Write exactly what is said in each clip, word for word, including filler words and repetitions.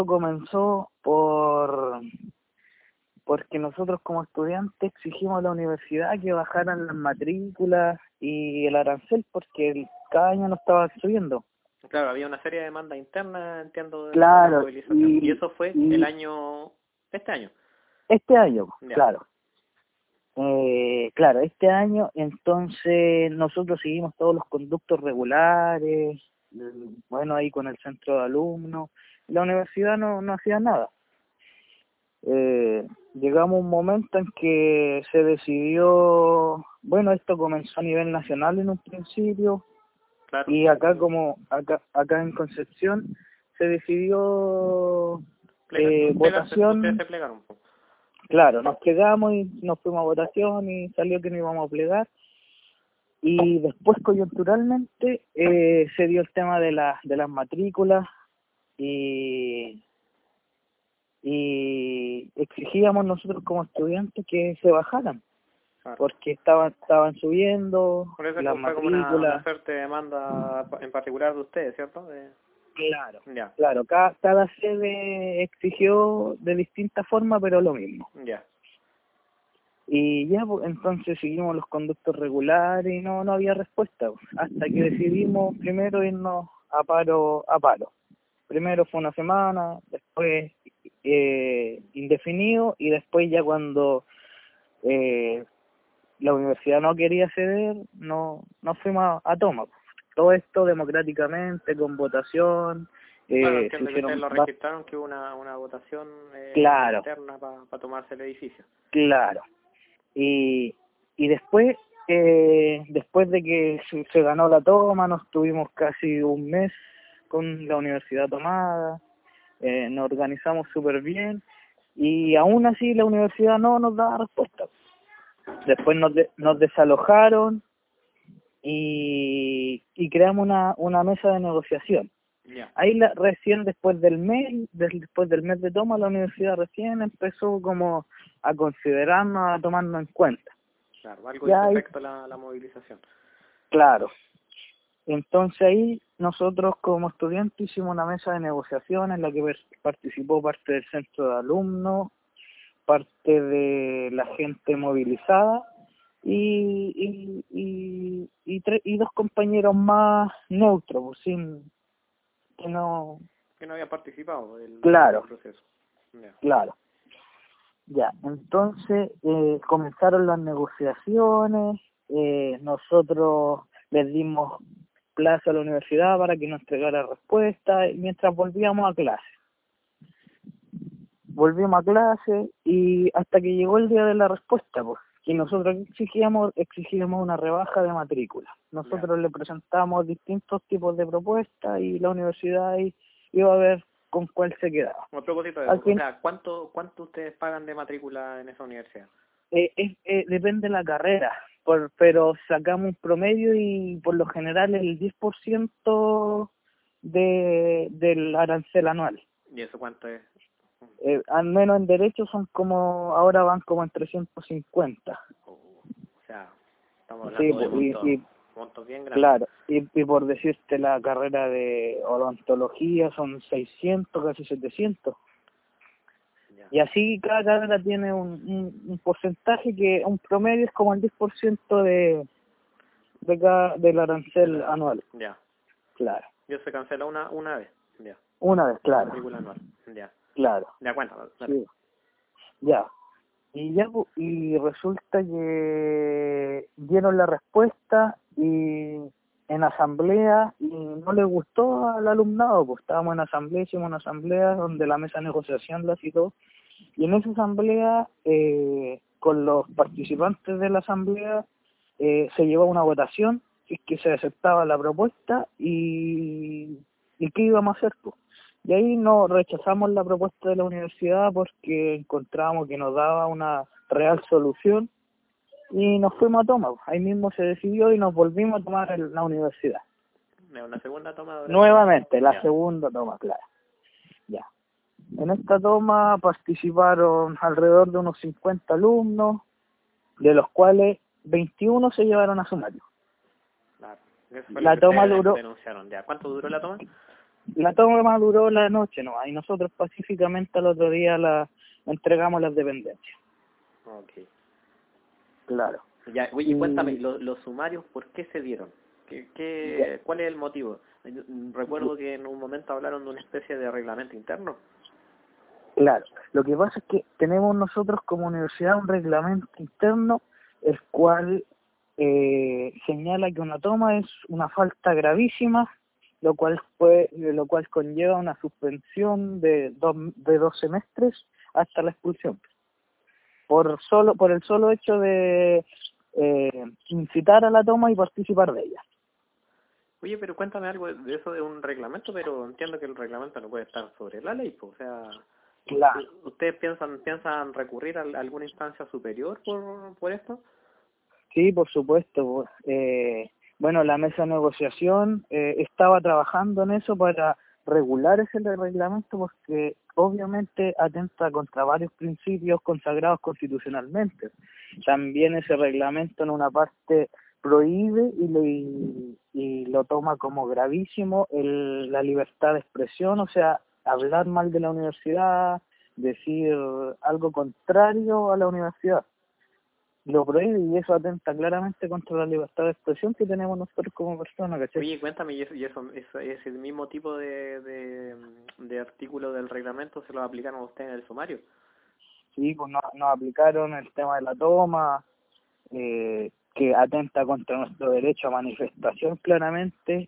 comenzó por porque nosotros como estudiantes exigimos a la universidad que bajaran las matrículas y el arancel porque el- cada año no estaba subiendo. Claro, había una serie de demandas internas, entiendo, de la Claro, movilización. y, Y eso fue y el año, este año. este año, Ya. claro. Eh, claro, este año entonces nosotros seguimos todos los conductos regulares, eh, bueno, ahí con el centro de alumnos, la universidad no, no hacía nada. Eh, llegamos a un momento en que se decidió, bueno, esto comenzó a nivel nacional en un principio, Claro. y acá como acá acá en Concepción se decidió Plega- eh, plegarse, ustedes votación. se plegaron un poco. Claro, nos plegamos y nos fuimos a votación y salió que no íbamos a plegar. Y después, coyunturalmente, eh, se dio el tema de, la, de las matrículas y, y exigíamos nosotros como estudiantes que se bajaran, Claro. porque estaban estaban subiendo Por eso las fue como una, una matrículas. suerte de demanda en particular de ustedes, ¿cierto? De... Claro, Ya, claro, cada, cada sede exigió de distinta forma, pero lo mismo. ya. Y ya, pues, entonces seguimos los conductos regulares y no no había respuesta, pues, hasta que decidimos primero irnos a paro a paro. Primero fue una semana, después eh, indefinido, y después ya cuando eh, la universidad no quería ceder, no nos fuimos a, a toma, pues. Todo esto democráticamente, con votación, Claro, eh, se entiendo que ustedes hicieron... lo va- registraron, que hubo una, una votación eh, Claro, interna para tomarse el edificio. claro. Y, y después, eh, después de que se, se ganó la toma, nos tuvimos casi un mes con la universidad tomada, eh, nos organizamos súper bien, y aún así la universidad no nos daba respuesta. Después nos, de, nos desalojaron y, y creamos una, una mesa de negociación. Ya, Ahí la, recién después del mes, des- después del mes de toma, la universidad recién empezó como a considerarnos, a tomarnos en cuenta. claro. Algo Ya hizo ahí, efecto la, la movilización. claro. Entonces ahí nosotros como estudiantes hicimos una mesa de negociación en la que per- participó parte del centro de alumnos, parte de la gente movilizada y y y, y, tre- y dos compañeros más neutros, pues, sin que no... Que no había participado del, Claro, del proceso. Ya. claro. Ya, entonces eh, comenzaron las negociaciones, eh, nosotros les dimos plazo a la universidad para que nos entregara respuesta y mientras volvíamos a clase. Volvimos a clase y hasta que llegó el día de la respuesta, pues, y nosotros exigíamos, exigíamos una rebaja de matrícula. Nosotros le presentamos distintos tipos de propuestas y la universidad ahí iba a ver con cuál se quedaba. A propósito de Al eso, o fin, sea, ¿cuánto, cuánto ustedes pagan de matrícula en esa universidad? Eh, es- eh, depende de la carrera, por, pero sacamos un promedio y por lo general el diez por ciento de, del arancel anual. ¿Y eso cuánto es? Eh, al menos en derecho son como, ahora van como en trescientos cincuenta. O, o sea, estamos Sí, hablando de po, y, montos, y montos bien grandes. claro, y, y por decirte la carrera de odontología son seiscientos, casi setecientos. Ya. Y así cada carrera tiene un, un, un porcentaje que un promedio es como el diez por ciento de, de cada, del arancel La- anual. Ya. Claro. Yo se canceló una una vez. Ya. Una vez, La claro. matrícula anual. Ya. Claro. Ya, cuéntame. Dale. Sí. Ya. Y ya pu- y resulta que dieron la respuesta y en asamblea y no le gustó al alumnado, pues estábamos en asamblea, hicimos una asamblea donde la mesa de negociación la citó, y en esa asamblea eh, con los participantes de la asamblea eh, se llevó a una votación si es que se aceptaba la propuesta y, y qué íbamos a hacer, pues. Y ahí no rechazamos la propuesta de la universidad porque encontramos que nos daba una real solución y nos fuimos a tomar. Ahí mismo se decidió y nos volvimos a tomar en la universidad. Ya, una segunda toma de Nuevamente, la Ya. segunda toma, claro. Ya. En esta toma participaron alrededor de unos cincuenta alumnos, de los cuales veintiuno se llevaron a sumario. Claro. Eso fue lo La que toma ustedes duró, denunciaron. Ya. ¿Cuánto duró la toma? la toma duró la noche, ¿no? Y nosotros pacíficamente al otro día la entregamos las dependencias. Ok. Claro. Ya, oye, Y, cuéntame, lo- los sumarios, ¿por qué se dieron? ¿Qué, ya, qué, ¿Cuál es el motivo? Recuerdo que en un momento hablaron de una especie de reglamento interno. claro. Lo que pasa es que tenemos nosotros como universidad un reglamento interno, el cual eh, señala que una toma es una falta gravísima, lo cual fue, lo cual conlleva una suspensión de dos, de dos semestres hasta la expulsión, por solo por el solo hecho de eh, incitar a la toma y participar de ella. Oye, pero cuéntame algo de eso de un reglamento, pero entiendo que el reglamento no puede estar sobre la ley, pues, o sea, Claro. ¿ustedes piensan piensan recurrir a alguna instancia superior por, por esto? Sí, por supuesto. Eh, bueno, la mesa de negociación eh, estaba trabajando en eso para regular ese reglamento porque obviamente atenta contra varios principios consagrados constitucionalmente. También ese reglamento en una parte prohíbe y, le, y lo toma como gravísimo el, la libertad de expresión, o sea, hablar mal de la universidad, decir algo contrario a la universidad lo prohíbe y eso atenta claramente contra la libertad de expresión que tenemos nosotros como personas, ¿cachai? Oye, cuéntame, ¿y eso, y eso, eso- ese mismo tipo de, de, de artículo del reglamento se lo aplicaron a ustedes en el sumario? Sí, pues nos, nos aplicaron el tema de la toma, eh, que atenta contra nuestro derecho a manifestación claramente,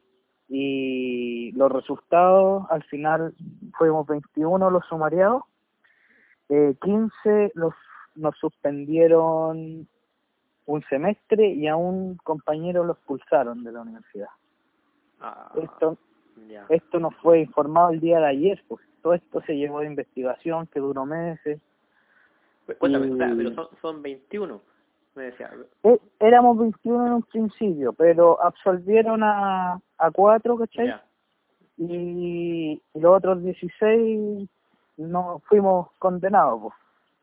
y los resultados, al final fuimos veintiuno los sumariados, eh, quince los nos suspendieron un semestre y a un compañero lo expulsaron de la universidad. Ah, Esto ya. esto nos fue informado el día de ayer, pues todo esto se llevó de investigación que duró meses Cu- Cuéntame, o sea, pero y son, son veintiuno, me decía. eh, éramos veintiuno en un principio, pero absolvieron a, a cuatro, ¿cachai? Ya, Y, y los otros dieciséis no fuimos condenados, pues.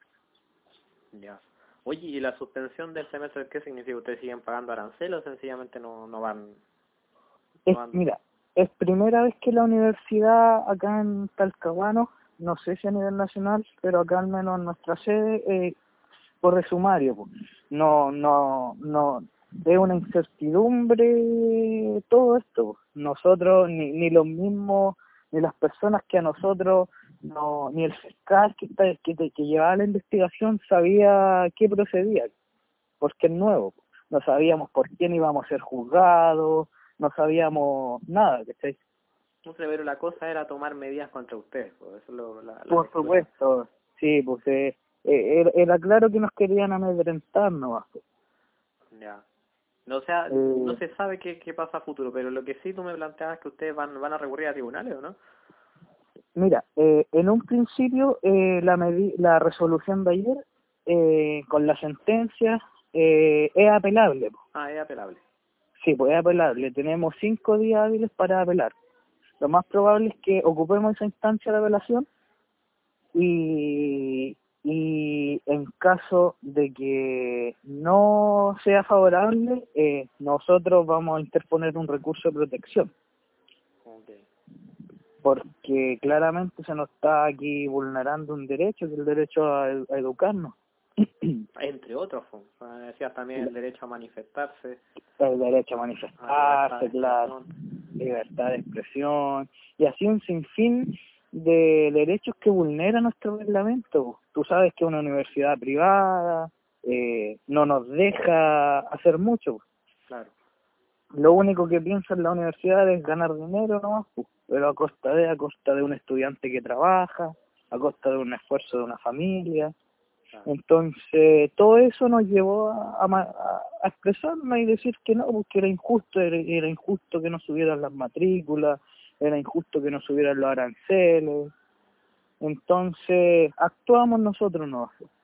ya. Oye, ¿y la suspensión del semestre qué significa? ¿Ustedes siguen pagando aranceles o sencillamente no, no van, no Es, van? mira, es primera vez que la universidad acá en Talcahuano, no sé si a nivel nacional, pero acá al menos en nuestra sede, eh, corre sumario, pues. No, no, no, es una incertidumbre todo esto, pues. Nosotros, ni, ni los mismos, ni las personas que a nosotros, no, ni el fiscal que, está, que, que llevaba la investigación sabía qué procedía, porque es nuevo, pues. No sabíamos por quién íbamos a ser juzgados, no sabíamos nada, ¿cachai? No sé, pero la cosa era tomar medidas contra ustedes, pues eso es lo, la, la Por lectura. supuesto, sí, pues eh, eh, era era claro que nos querían amedrentar nomás, pues. Ya. No, o sea, no Eh, se sabe qué, qué pasa a futuro, pero lo que sí tú me planteabas es que ustedes van, van a recurrir a tribunales, ¿o no? Mira, eh, en un principio eh, la, medi- la resolución de ayer eh, con la sentencia eh, es apelable, po. Ah, es apelable. Sí, pues es apelable. Tenemos cinco días hábiles para apelar. Lo más probable es que ocupemos esa instancia de apelación y, y en caso de que no sea favorable, eh, nosotros vamos a interponer un recurso de protección, Okay. porque claramente se nos está aquí vulnerando un derecho, que es el derecho a, a educarnos. Entre otros, pues, o sea, decías también el derecho a manifestarse, El derecho a a libertad de manifestarse, claro, expresión. libertad de expresión, y así un sinfín de derechos que vulnera nuestro reglamento. Tú sabes que una universidad privada eh, no nos deja hacer mucho. Claro. Lo único que piensa en la universidad es ganar dinero, ¿no? Pero a costa de, a costa de un estudiante que trabaja, a costa de un esfuerzo de una familia. Claro. Entonces, todo eso nos llevó a, a, ma- a expresarnos y decir que no, porque era injusto, era, era injusto que no subieran las matrículas, era injusto que no subieran los aranceles. Entonces, actuamos nosotros, no.